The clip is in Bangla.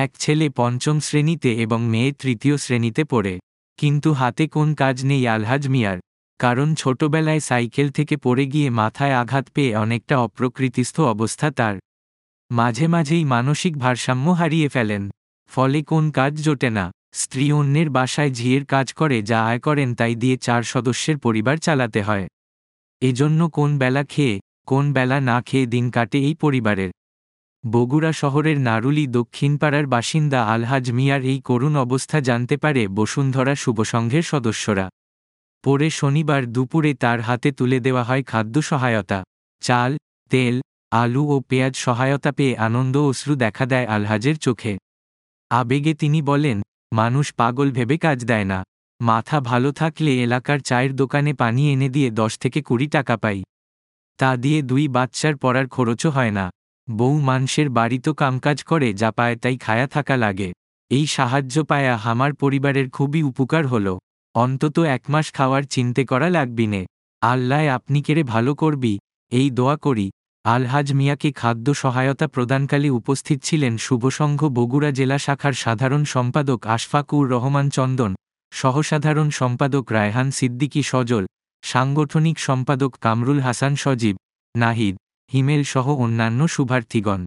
এক ছেলে পঞ্চম শ্রেণীতে এবং মেয়ে তৃতীয় শ্রেণীতে পড়ে। কিন্তু হাতে কোন কাজ নেই আলহাজ মিয়ার, কারণ ছোটবেলায় সাইকেল থেকে পড়ে গিয়ে মাথায় আঘাত পেয়ে অনেকটা অপ্রকৃতিস্থ অবস্থা তার। মাঝে মাঝেই মানসিক ভারসাম্য হারিয়ে ফেলেন। ফলে কোন কাজ জোটে না। স্ত্রী অন্যের বাসায় ঝিয়ের কাজ করে, যা আয় করেন তাই দিয়ে 4 সদস্যের পরিবার চালাতে হয়। এজন্য কোন বেলা খেয়ে কোন বেলা না খেয়ে দিন কাটে এই পরিবারের। বগুড়া শহরের নারুলি দক্ষিণপাড়ার বাসিন্দা আলহাজ মিয়ার এই করুণ অবস্থা জানতে পারে বসুন্ধরা শুভসংঘের সদস্যরা। পরে শনিবার দুপুরে তার হাতে তুলে দেওয়া হয় খাদ্য সহায়তা। চাল, তেল, আলু ও পেঁয়াজ সহায়তা পেয়ে আনন্দ অশ্রু দেখা দেয় আলহাজের চোখে। আবেগে তিনি বলেন, মানুষ পাগল ভেবে কাজ দেয় না। মাথা ভালো থাকলে এলাকার চায়ের দোকানে পানি এনে দিয়ে 10 থেকে 20 টাকা পাই। তা দিয়ে 2 বাচ্চার পড়ার খরচও হয় না। বউ মানুষের বাড়িতো কামকাজ করে, যা পায় তাই খায়া থাকা লাগে। এই সাহায্য পায়া আমার পরিবারের খুবই উপকার হলো। অন্তত 1 মাস খাওয়ার চিন্তে করা লাগবিনে। আল্লাহ আপনি কেড়ে ভালো করবি, এই দোয়া করি। আলহাজ মিয়াকে খাদ্য সহায়তা প্রদানকালে উপস্থিত ছিলেন শুভসংঘ বগুড়া জেলা শাখার সাধারণ সম্পাদক আশফাকুর রহমান চন্দন, সহসাধারণ সম্পাদক রায়হান সিদ্দিকী সজল, সাংগঠনিক সম্পাদক কামরুল হাসান সজীব, নাহিদ, হিমেল সহ অন্যান্য শুভার্থীগণ।